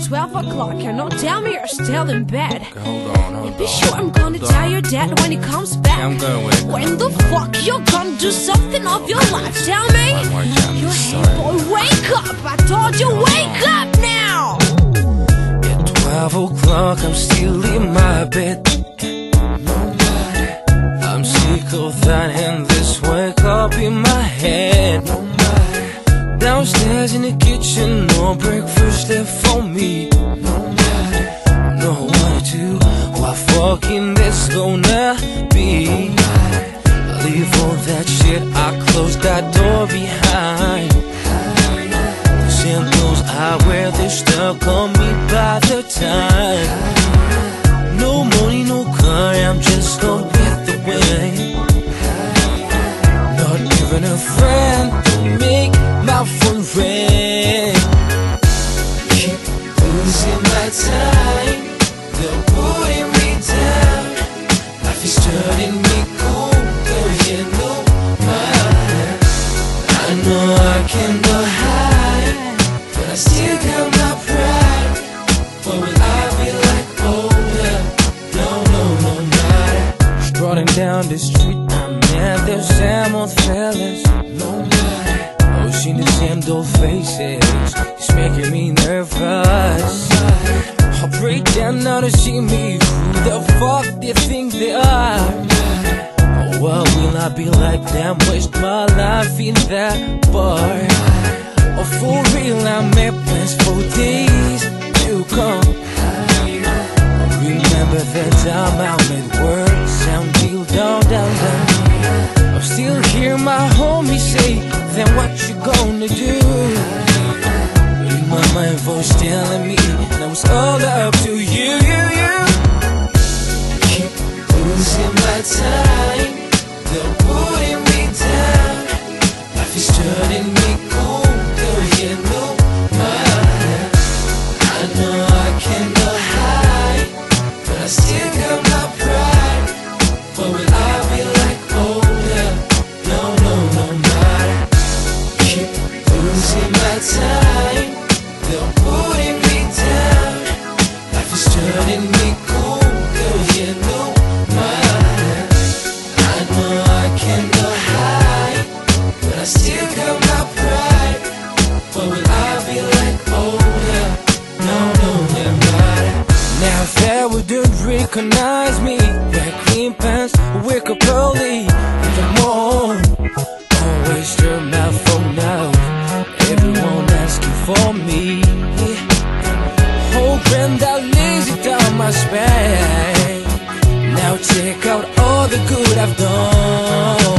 12 o'clock and don't tell me you're still in bed. Okay, hold on. Be sure I'm gonna tell your dad when he comes back. Yeah, I'm gonna wake up. When the fuck you're gonna do something of your life? Tell me. You hey boy, wake up! I told you, wake up now! At 12 o'clock, I'm still in my bed. I'm sick of that and this wake up in my head. Downstairs in the kitchen, no breakfast left for me. No what to do, what fucking this gonna be? I leave all that shit, I close that door behind. The same clothes I wear, they're stuck on me by the time. No money, no car, I'm just going with the wind. Not even a friend to make my phone ring. Keep losing my time, they're putting me down. Life is turning me cold, you know I know I cannot hide, but I still got my pride. What will I be like older? No matter. Strolling down the street, I met the same old fellas. No matter. Oh, seen the same old faces, it's making me nervous. I'll break down now to see me. Who the fuck they think they are? Oh, what will I be like them? Waste my life in that bar. Oh, for real, I made plans for days to come. Remember that time I made words sound real down. I'm still hear my homies say, then what you gonna do? In my mind voice telling me, now it's all up to you. Keep losing my time, they're putting me down. Life is turning me cold, you know I know I cannot hide, but I still got my pride. What will I be like older? No matter. Keep losing my time, they're putting me down. Life is turning me cold, you know I know I cannot hide, but I still got my pride. What will I be like older? No matter. Now that we don't recognize me, wear clean pants, wake up early in the morning. Always turn my phone out, everyone asking for me. Whole brand out lazy down my spine. Now check out all the good I've done.